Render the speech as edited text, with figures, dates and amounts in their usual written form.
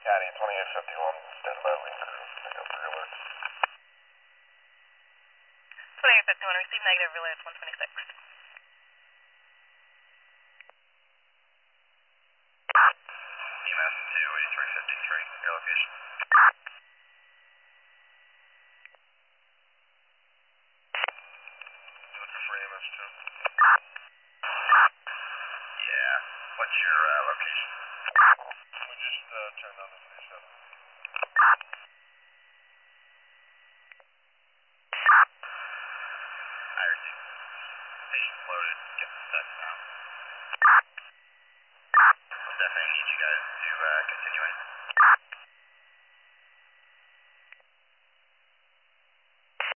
Caddy 2851, stand by wing crew, pick up your alerts. 2851, receive negative, relay at 126. EMS 28353, your location. Looking for EMS 2. Yeah, what's your location? We just turned on the 37. I receive. Station's loaded, get the sets now. We'll definitely need you guys to continue in.